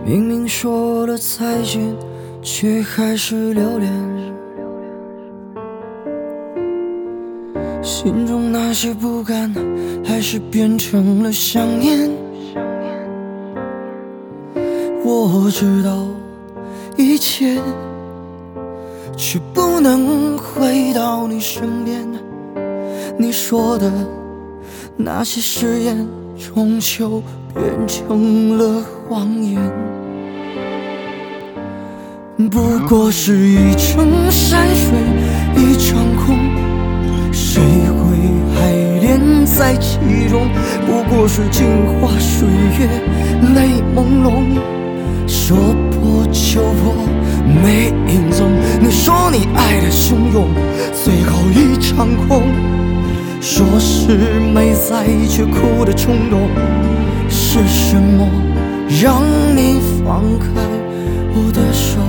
明明说了再见，却还是留恋。心中那些不甘，还是变成了想念。我知道一切，却不能回到你身边。你说的那些誓言，终究变成了谎言。不过是一程山水一场空，谁会还恋在其中？不过是镜花水月泪朦胧，说破就破没影踪。你说你爱的汹涌，最后一场空。说是没在意却哭的冲动，是什么让你放开我的手？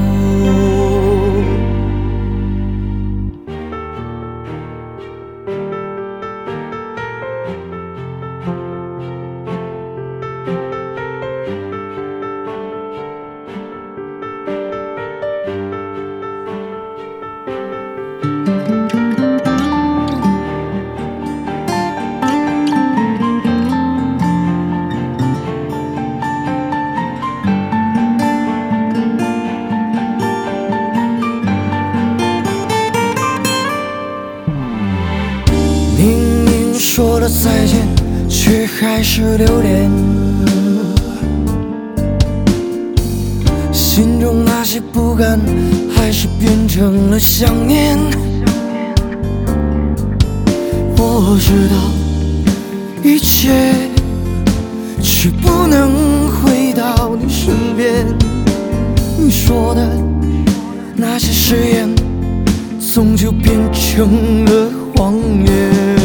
说了再见，却还是留恋。心中那些不甘，还是变成了想念。我知道一切，却不能回到你身边。你说的那些誓言，终究变成了谎言。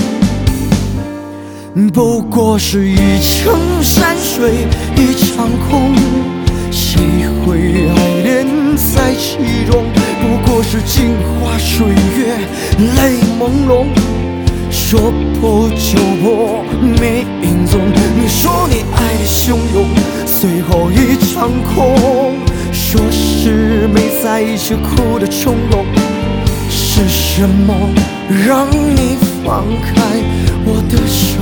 不过是一程山水一场空，谁会还恋在其中？不过是镜花水月泪朦胧，说破就破没影踪。你说你爱的汹涌，最后一场空。说是没在一起哭的冲动，是什么让你放开我的手？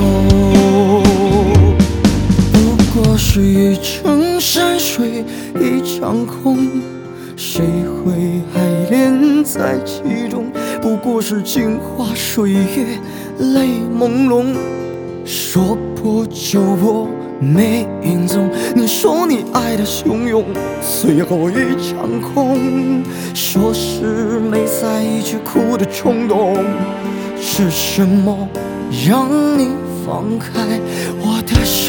不过是一程山水一场空，谁会还恋在其中？不过是镜花水月泪朦胧，说破就破没影踪。你说你爱的汹涌，最后一场空。说是没在一起哭的冲动，是什么让你放开我的手？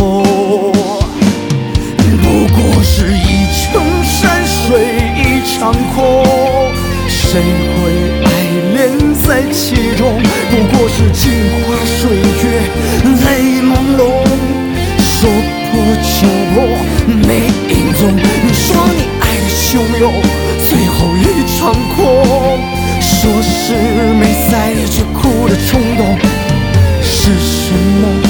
不过是一程山水一场空，谁会爱恋在其中？不过是镜花水月泪朦胧，说破就破没影踪。你说你爱的汹涌，最后一场空。说是没在一起哭的冲动，是什么